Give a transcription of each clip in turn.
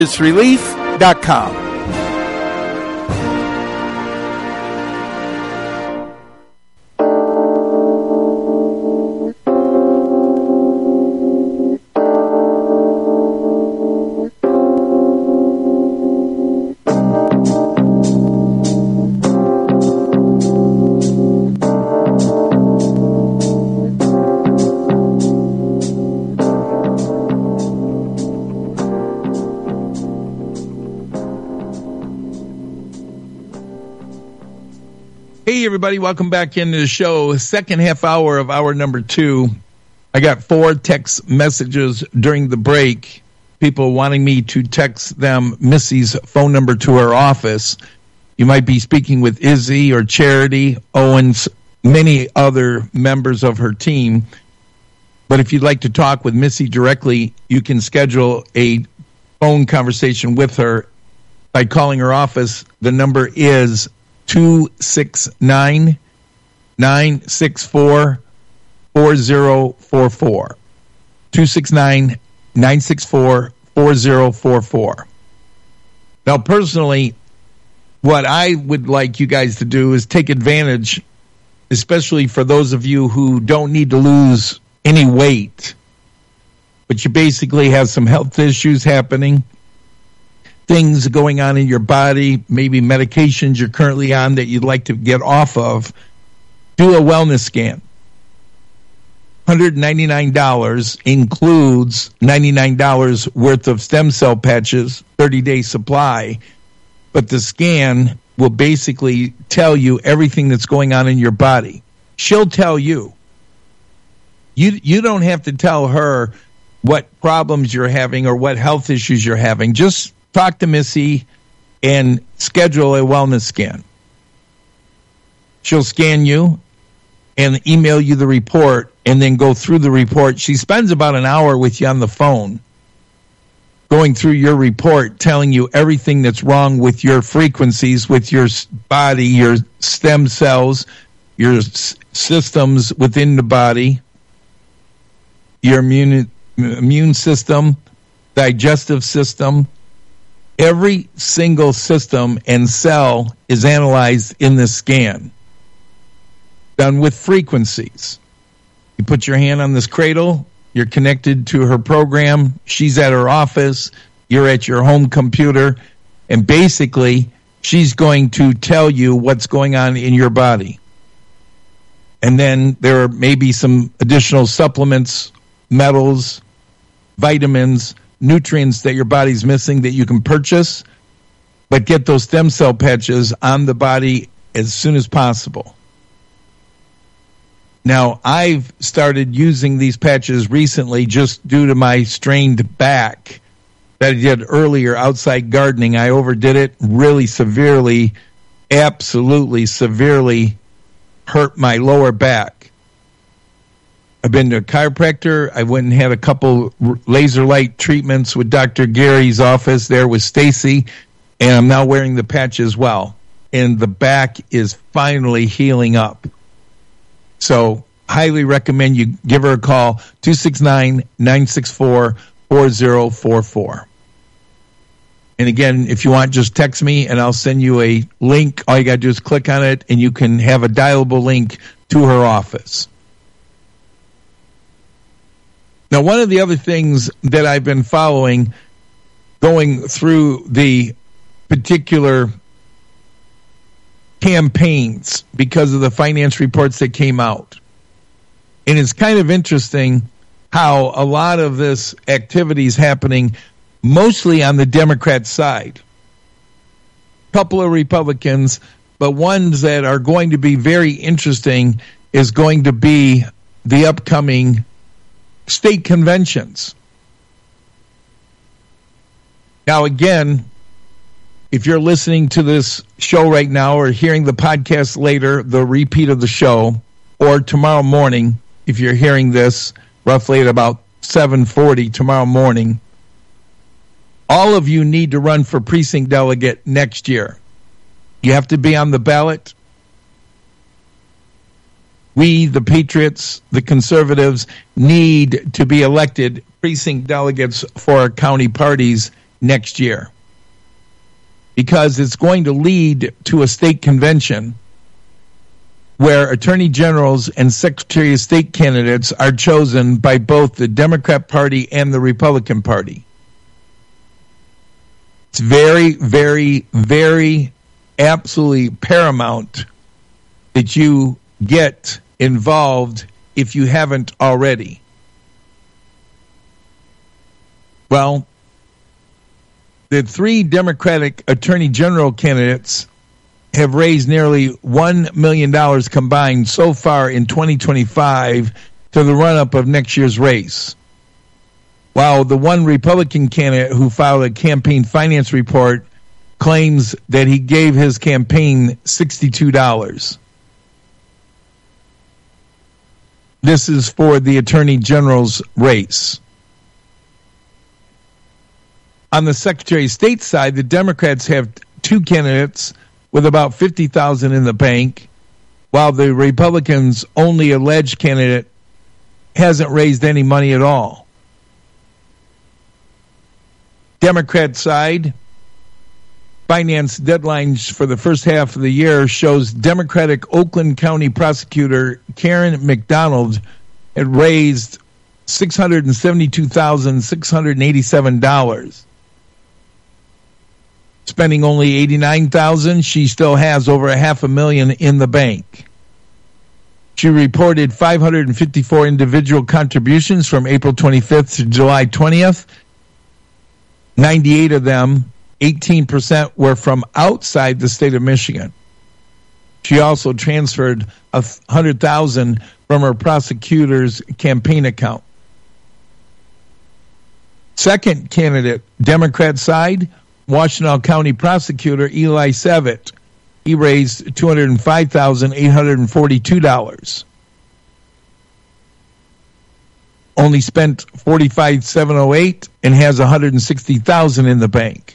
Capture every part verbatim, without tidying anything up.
relief dot com. Hey, everybody. Welcome back into the show. Second half hour of hour number two. I got four text messages during the break. People wanting me to text them Missy's phone number to her office. You might be speaking with Izzy or Charity, Owens, many other members of her team. But if you'd like to talk with Missy directly, you can schedule a phone conversation with her by calling her office. The number is two six nine, nine six four, four zero four four. two six nine, nine six four, four zero four four. Now, personally, what I would like you guys to do is take advantage, especially for those of you who don't need to lose any weight, but you basically have some health issues happening, things going on in your body, maybe medications you're currently on that you'd like to get off of. Do a wellness scan. one hundred ninety-nine dollars includes ninety-nine dollars worth of stem cell patches, thirty-day supply. But the scan will basically tell you everything that's going on in your body. She'll tell you. You, you don't have to tell her what problems you're having or what health issues you're having. Just talk to Missy and schedule a wellness scan. She'll scan you and email you the report and then go through the report. She spends about an hour with you on the phone going through your report, telling you everything that's wrong with your frequencies, with your body, your stem cells, your s- systems within the body, your immune, immune system, digestive system. Every single system and cell is analyzed in this scan, done with frequencies. You put your hand on this cradle, you're connected to her program, she's at her office, you're at your home computer, and basically she's going to tell you what's going on in your body. And then there are maybe some additional supplements, metals, vitamins, nutrients that your body's missing that you can purchase, but get those stem cell patches on the body as soon as possible. Now, I've started using these patches recently just due to my strained back that I did earlier outside gardening. I overdid it really severely, absolutely severely hurt my lower back. I've been to a chiropractor. I went and had a couple laser light treatments with Doctor Gary's office there with Stacy, and I'm now wearing the patch as well. And the back is finally healing up. So highly recommend you give her a call, two six nine, nine six four, four zero four four. And again, if you want, just text me, and I'll send you a link. All you got to do is click on it, and you can have a dialable link to her office. Now, one of the other things that I've been following, going through the particular campaigns because of the finance reports that came out, and it's kind of interesting how a lot of this activity is happening mostly on the Democrat side. A couple of Republicans, but ones that are going to be very interesting is going to be the upcoming state conventions. Now, again, if you're listening to this show right now or hearing the podcast later, the repeat of the show, or tomorrow morning, if you're hearing this roughly at about seven forty tomorrow morning, all of you need to run for precinct delegate next year. You have to be on the ballot. We, the Patriots, the Conservatives, need to be elected precinct delegates for our county parties next year, because it's going to lead to a state convention where attorney generals and secretary of state candidates are chosen by both the Democrat Party and the Republican Party. It's very, very, very absolutely paramount that you get involved if you haven't already. Well, the three Democratic attorney general candidates have raised nearly one million dollars combined so far in twenty twenty-five to the run-up of next year's race. While the one Republican candidate who filed a campaign finance report claims that he gave his campaign sixty-two dollars. This is for the Attorney General's race. On the Secretary of State side, the Democrats have two candidates with about fifty thousand dollars in the bank, while the Republicans' only alleged candidate hasn't raised any money at all. Democrat side, finance deadlines for the first half of the year shows Democratic Oakland County prosecutor Karen McDonald had raised six hundred seventy-two thousand six hundred eighty-seven dollars. Spending only eighty-nine thousand dollars, she still has over a half a million in the bank. She reported five hundred fifty-four individual contributions from April twenty-fifth to July twentieth. ninety-eight of them, eighteen percent, were from outside the state of Michigan. She also transferred one hundred thousand dollars from her prosecutor's campaign account. Second candidate, Democrat side, Washtenaw County prosecutor Eli Savitt. He raised two hundred five thousand eight hundred forty-two dollars. Only spent forty-five thousand seven hundred eight dollars and has one hundred sixty thousand dollars in the bank.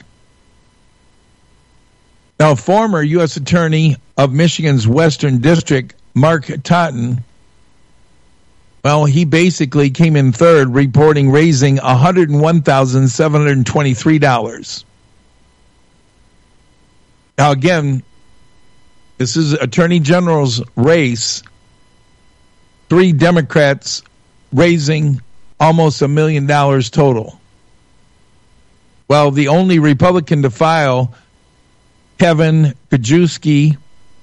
Now, former U S Attorney of Michigan's Western District, Mark Totten, well, he basically came in third, reporting raising one hundred one thousand seven hundred twenty-three dollars. Now, again, this is Attorney General's race. Three Democrats raising almost a million dollars total. Well, the only Republican to file, Kevin Kajewski,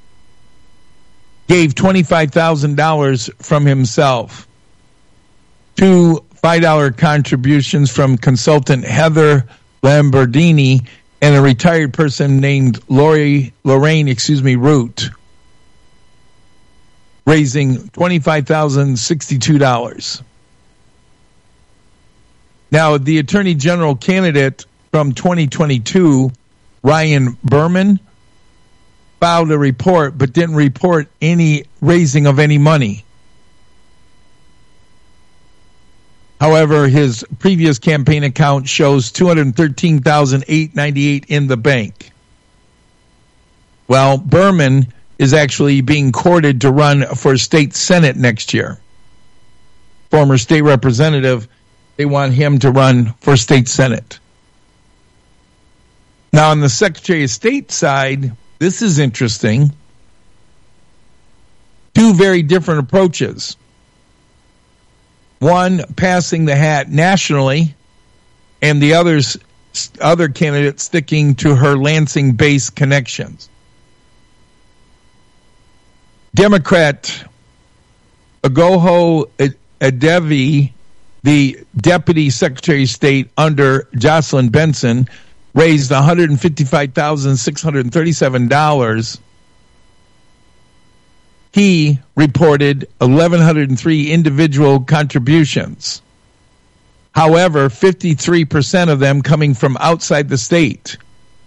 gave twenty-five thousand dollars from himself. Two five dollar contributions from consultant Heather Lamborghini and a retired person named Lori, Lorraine, excuse me, Root, raising twenty-five thousand sixty-two dollars. Now, the Attorney General candidate from twenty twenty-two, Ryan Berman, filed a report but didn't report any raising of any money. However, his previous campaign account shows two hundred thirteen thousand eight hundred ninety-eight dollars in the bank. Well, Berman is actually being courted to run for state senate next year. Former state representative, they want him to run for state senate. Now, on the Secretary of State side, this is interesting. Two very different approaches. One passing the hat nationally, and the others, other candidate sticking to her Lansing-based connections. Democrat Agoho Adevi, the Deputy Secretary of State under Jocelyn Benson, raised one hundred fifty-five thousand six hundred thirty-seven dollars. He reported one thousand one hundred three individual contributions. However, fifty-three percent of them coming from outside the state.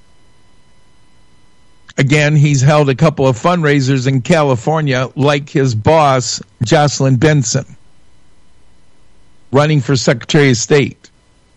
Again, he's held a couple of fundraisers in California, like his boss, Jocelyn Benson, running for Secretary of State.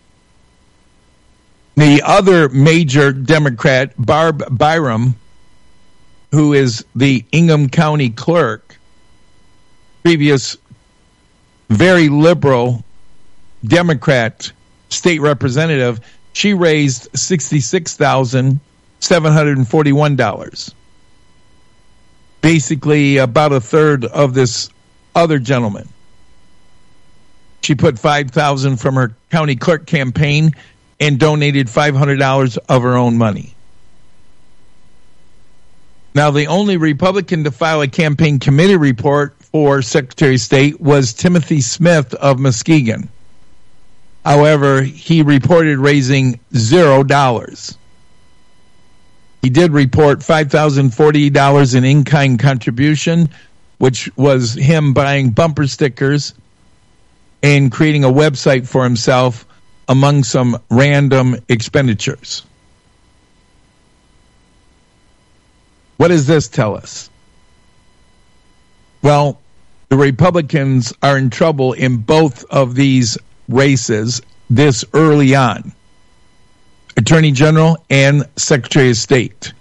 The other major Democrat, Barb Byram, who is the Ingham County clerk, previous very liberal Democrat state representative, she raised sixty-six thousand seven hundred forty-one dollars. Basically, about a third of this other gentleman. She put five thousand dollars from her county clerk campaign and donated five hundred dollars of her own money. Now, the only Republican to file a campaign committee report for Secretary of State was Timothy Smith of Muskegon. However, he reported raising zero dollars. He did report five thousand forty dollars in in-kind contribution, which was him buying bumper stickers and creating a website for himself among some random expenditures. What does this tell us? Well, the Republicans are in trouble in both of these races this early on. Attorney General and Secretary of State.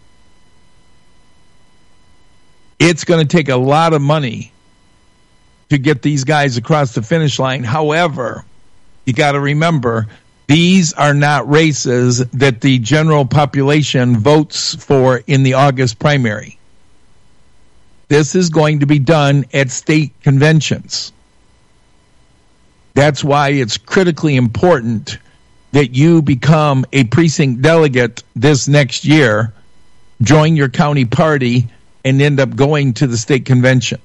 It's going to take a lot of money to get these guys across the finish line. However, you got to remember, these are not races that the general population votes for in the August primary. This is going to be done at state conventions. That's why it's critically important that you become a precinct delegate this next year, join your county party, and end up going to the state convention.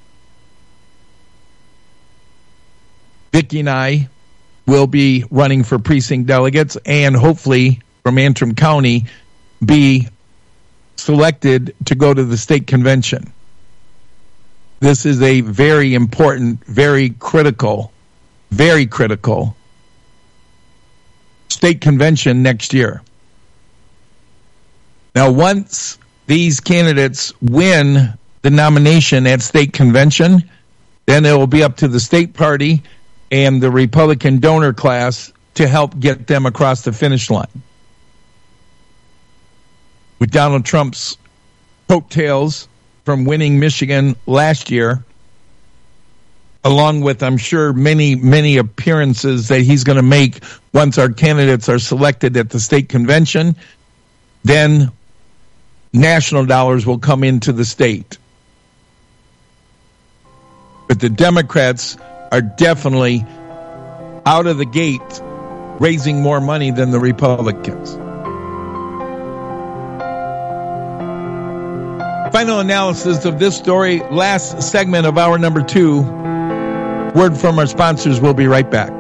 Vicki and I will be running for precinct delegates and hopefully from Antrim County be selected to go to the state convention. This is a very important, very critical, very critical state convention next year. Now, once these candidates win the nomination at state convention, then it will be up to the state party and the Republican donor class to help get them across the finish line. With Donald Trump's coattails from winning Michigan last year, along with, I'm sure, many, many appearances that he's going to make once our candidates are selected at the state convention, then national dollars will come into the state. But the Democrats are definitely out of the gate raising more money than the Republicans. Final analysis of this story, last segment of hour number two. Word from our sponsors. We'll be right back.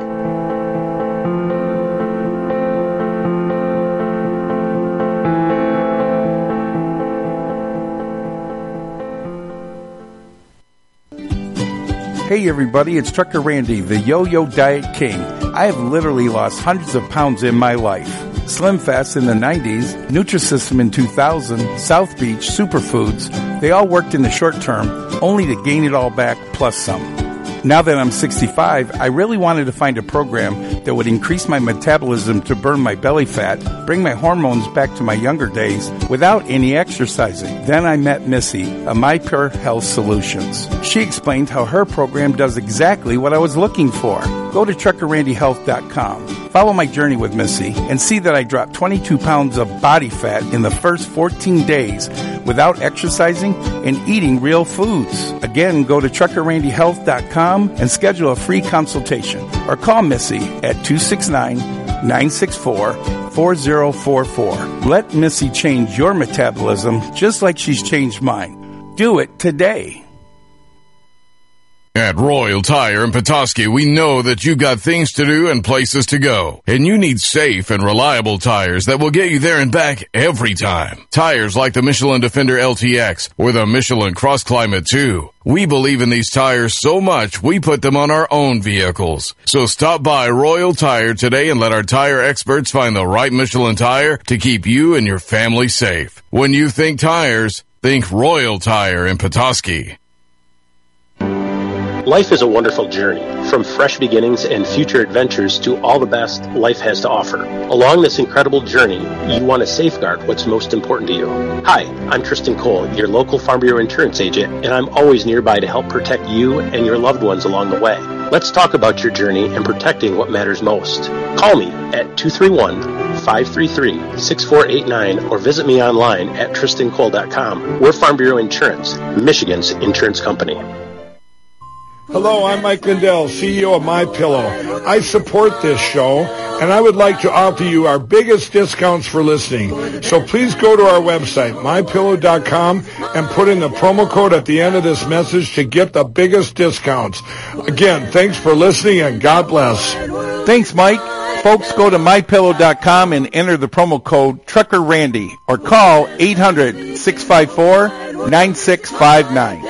Hey everybody, it's Trucker Randy, the Yo-Yo Diet King. I have literally lost hundreds of pounds in my life. Slim Fast in the nineties, Nutrisystem in two thousand, South Beach, Superfoods, they all worked in the short term, only to gain it all back plus some. Now that I'm sixty-five, I really wanted to find a program that would increase my metabolism to burn my belly fat, bring my hormones back to my younger days without any exercising. Then I met Missy, of My Pure Health Solutions. She explained how her program does exactly what I was looking for. Go to trucker randy health dot com. Follow my journey with Missy and see that I dropped twenty-two pounds of body fat in the first fourteen days without exercising and eating real foods. Again, go to trucker randy health dot com and schedule a free consultation or call Missy at two six nine, nine six four, four zero four four. Let Missy change your metabolism just like she's changed mine. Do it today. At Royal Tire in Petoskey, we know that you've got things to do and places to go, and you need safe and reliable tires that will get you there and back every time. Tires like the Michelin Defender L T X or the Michelin Cross Climate two. We believe in these tires so much, we put them on our own vehicles. So stop by Royal Tire today and let our tire experts find the right Michelin tire to keep you and your family safe. When you think tires, think Royal Tire in Petoskey. Life is a wonderful journey, from fresh beginnings and future adventures to all the best life has to offer. Along this incredible journey, you want to safeguard what's most important to you. Hi, I'm Tristan Cole, your local Farm Bureau insurance agent, and I'm always nearby to help protect you and your loved ones along the way. Let's talk about your journey and protecting what matters most. Call me at two three one, five three three, six four eight nine or visit me online at tristan cole dot com. We're Farm Bureau Insurance, Michigan's insurance company. Hello, I'm Mike Lindell, C E O of MyPillow. I support this show, and I would like to offer you our biggest discounts for listening. So please go to our website, my pillow dot com, and put in the promo code at the end of this message to get the biggest discounts. Again, thanks for listening, and God bless. Thanks, Mike. Folks, go to my pillow dot com and enter the promo code Trucker Randy or call eight hundred, six five four, nine six five nine.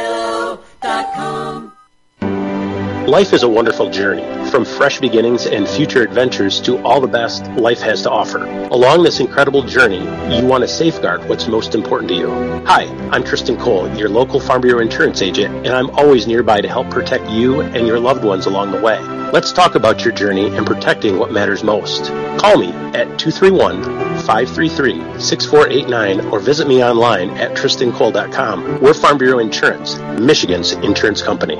Life is a wonderful journey, from fresh beginnings and future adventures to all the best life has to offer. Along this incredible journey, you want to safeguard what's most important to you. Hi, I'm Tristan Cole, your local Farm Bureau insurance agent, and I'm always nearby to help protect you and your loved ones along the way. Let's talk about your journey and protecting what matters most. Call me at two three one, five three three, six four eight nine or visit me online at tristan cole dot com. We're Farm Bureau Insurance, Michigan's insurance company.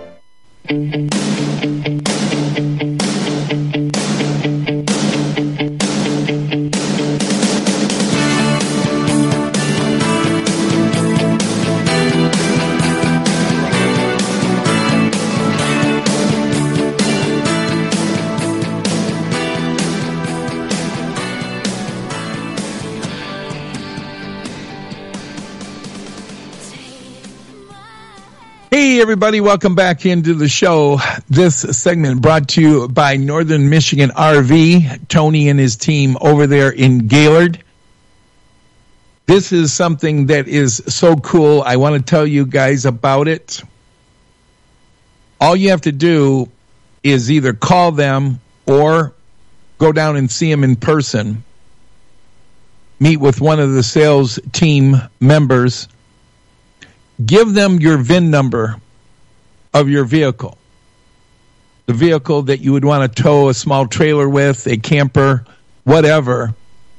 Hey, everybody, welcome back into the show. This segment brought to you by Northern Michigan R V, Tony and his team over there in Gaylord. This is something that is so cool. I want to tell you guys about it. All you have to do is either call them or go down and see them in person. Meet with one of the sales team members. Give them your V I N number of your vehicle. The vehicle that you would want to tow a small trailer with, a camper, whatever.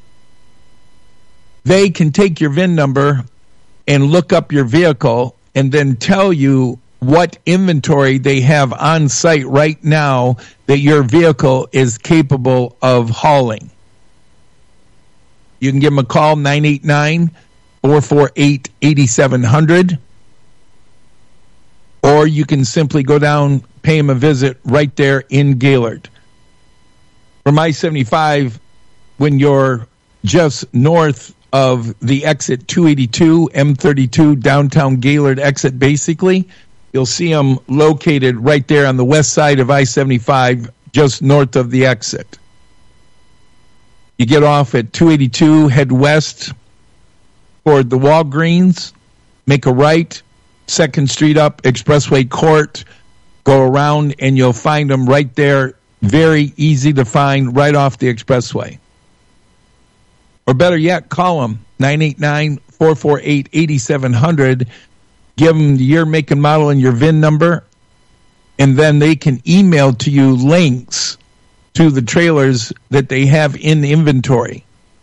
They can take your V I N number and look up your vehicle and then tell you what inventory they have on site right now that your vehicle is capable of hauling. You can give them a call, nine eight nine, four four eight, eight seven zero zero. Or you can simply go down, pay them a visit right there in Gaylord. From I seventy-five, when you're just north of the exit two eighty-two, M thirty-two, downtown Gaylord exit, basically, you'll see them located right there on the west side of I seventy-five, just north of the exit. You get off at two eighty-two, head west toward the Walgreens, make a right, second Street up, Expressway Court, go around, and you'll find them right there. Very easy to find right off the expressway. Or better yet, call them, nine eight nine, four four eight, eight seven zero zero. Give them the year, make, and model and your V I N number, and then they can email to you links to the trailers that they have in inventory.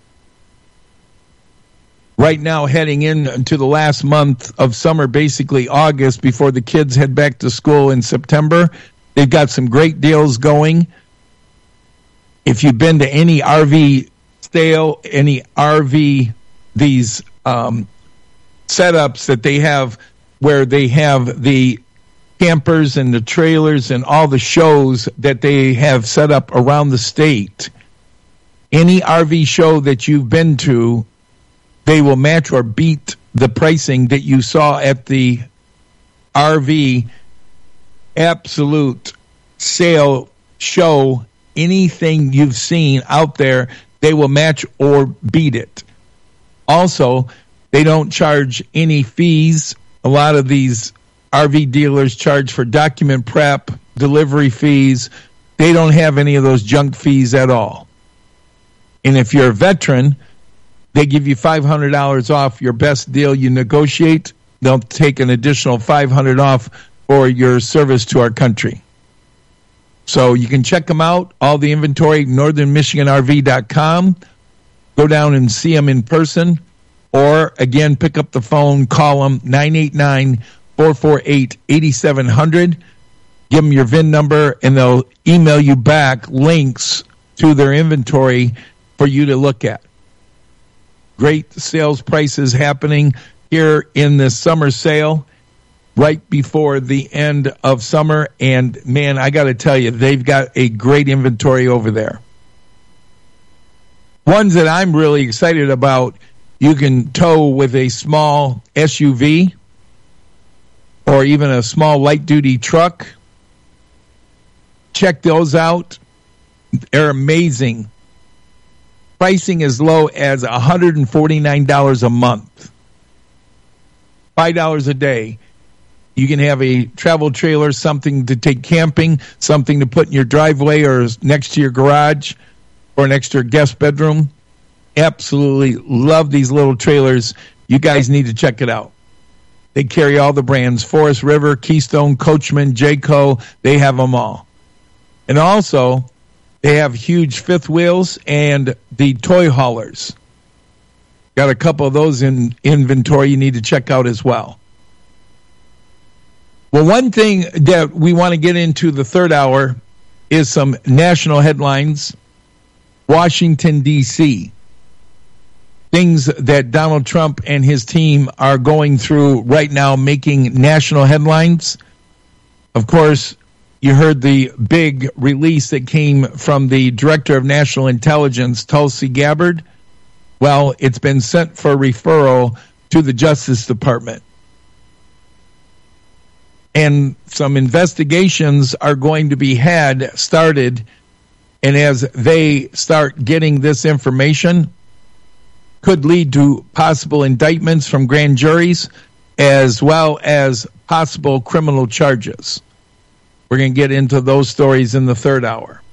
Right now, heading into the last month of summer, basically August, before the kids head back to school in September, they've got some great deals going. If you've been to any R V sale, any R V, these um, setups that they have where they have the campers and the trailers and all the shows that they have set up around the state, any R V show that you've been to, they will match or beat the pricing that you saw at the R V absolute sale show. Anything you've seen out there, they will match or beat it. Also, they don't charge any fees. A lot of these R V dealers charge for document prep, delivery fees. They don't have any of those junk fees at all. And if you're a veteran, they give you five hundred dollars off your best deal you negotiate. They'll take an additional five hundred dollars off for your service to our country. So you can check them out, all the inventory, northern michigan r v dot com. Go down and see them in person. Or, again, pick up the phone, call them, nine eight nine, four four eight, eight seven zero zero. Give them your V I N number, and they'll email you back links to their inventory for you to look at. Great sales prices happening here in this summer sale right before the end of summer. And, man, I got to tell you, they've got a great inventory over there. Ones that I'm really excited about, you can tow with a small S U V or even a small light-duty truck. Check those out. They're amazing. Pricing as low as one hundred forty-nine dollars a month. five dollars a day. You can have a travel trailer, something to take camping, something to put in your driveway or next to your garage or next to your guest bedroom. Absolutely love these little trailers. You guys need to check it out. They carry all the brands, Forest River, Keystone, Coachman, Jayco. They have them all. And also, they have huge fifth wheels and the toy haulers. Got a couple of those in inventory you need to check out as well. Well, one thing that we want to get into the third hour is some national headlines. Washington, D C Things that Donald Trump and his team are going through right now, making national headlines. Of course, you heard the big release that came from the Director of National Intelligence, Tulsi Gabbard. Well, it's been sent for referral to the Justice Department. And some investigations are going to be had, started, and as they start getting this information, could lead to possible indictments from grand juries as well as possible criminal charges. We're going to get into those stories in the third hour.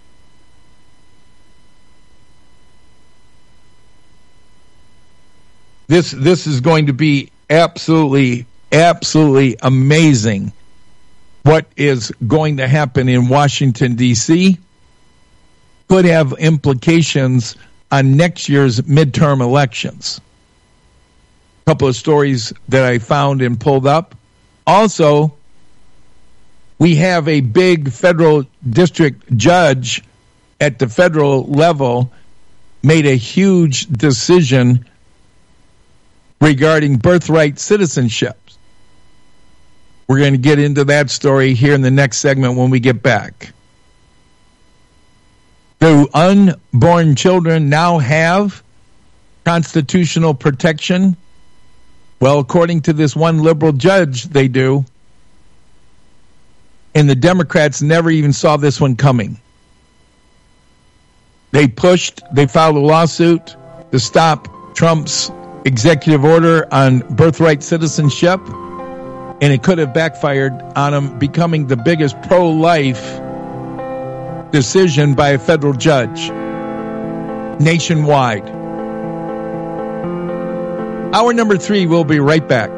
This this is going to be absolutely, absolutely amazing what is going to happen in Washington, D C Could have implications on next year's midterm elections. A couple of stories that I found and pulled up. Also, we have a big federal district judge at the federal level made a huge decision regarding birthright citizenship. We're going to get into that story here in the next segment when we get back. Do unborn children now have constitutional protection? Well, according to this one liberal judge, they do. And the Democrats never even saw this one coming. They pushed, they filed a lawsuit to stop Trump's executive order on birthright citizenship, and it could have backfired on him, becoming the biggest pro-life decision by a federal judge nationwide. Hour number three, we'll be right back.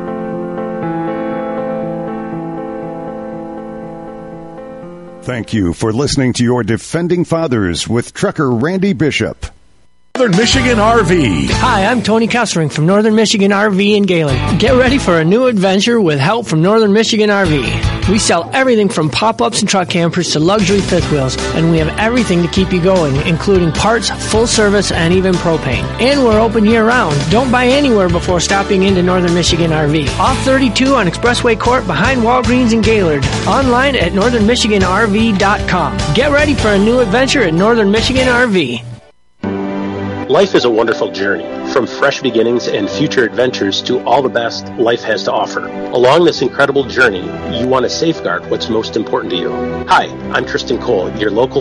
Thank you for listening to your Defending Fathers with Trucker Randy Bishop. Northern Michigan R V. Hi, I'm Tony Kessering from Northern Michigan R V in Gaylord. Get ready for a new adventure with help from Northern Michigan R V. We sell everything from pop-ups and truck campers to luxury fifth wheels, and we have everything to keep you going, including parts, full service, and even propane. And we're open year-round. Don't buy anywhere before stopping into Northern Michigan R V. Off thirty-two on Expressway Court behind Walgreens in Gaylord. Online at northern michigan r v dot com. Get ready for a new adventure at Northern Michigan R V. Life is a wonderful journey, from fresh beginnings and future adventures to all the best life has to offer. Along this incredible journey, you want to safeguard what's most important to you. Hi, I'm Tristan Cole, your local